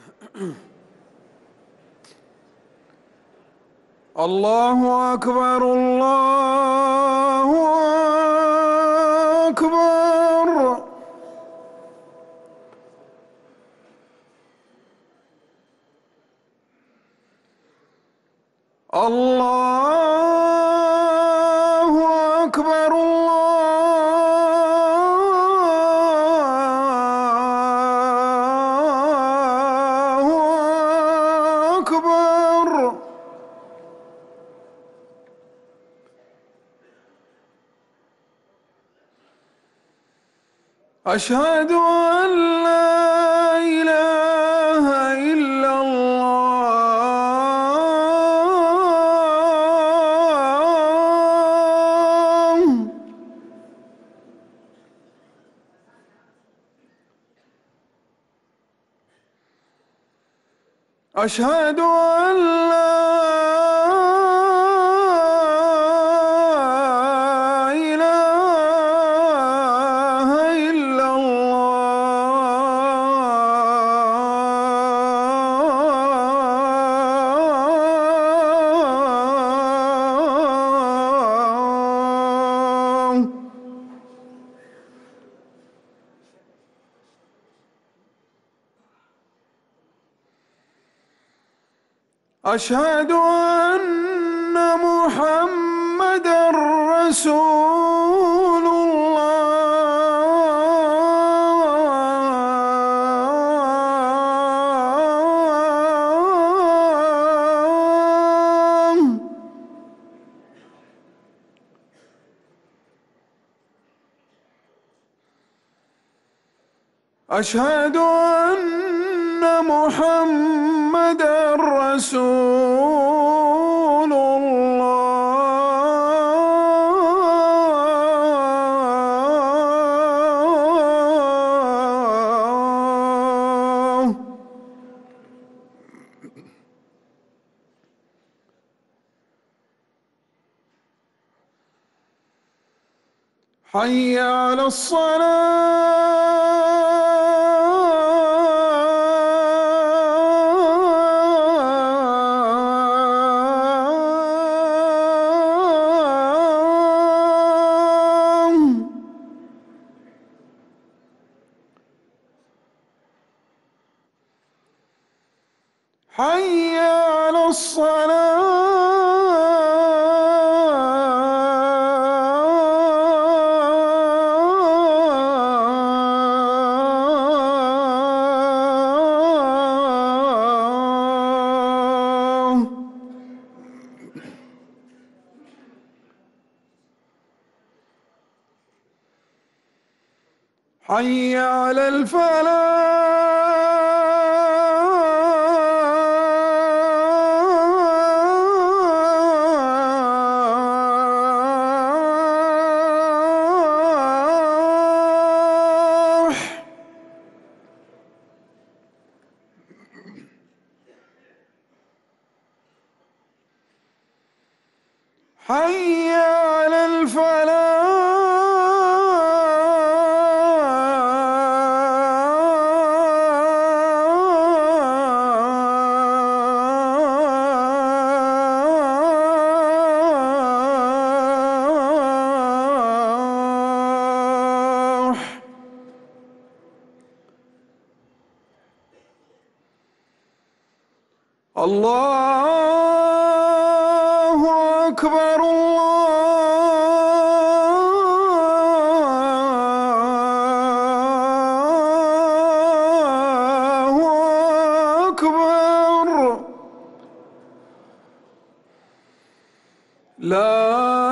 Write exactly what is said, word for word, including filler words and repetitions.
الله أكبر الله أكبر. الله أكبر الله أكبر. أشهد أن لا إله إلا الله. أشهد أن لا إله إلا الله. أشهد أن محمدًا رسول الله. أشهد أن محمدًا رسول الله. حي على الصلاة. حي على الصلاة. حي على الفلاح. حي على الفلاح. الله أكبر الله أكبر. لا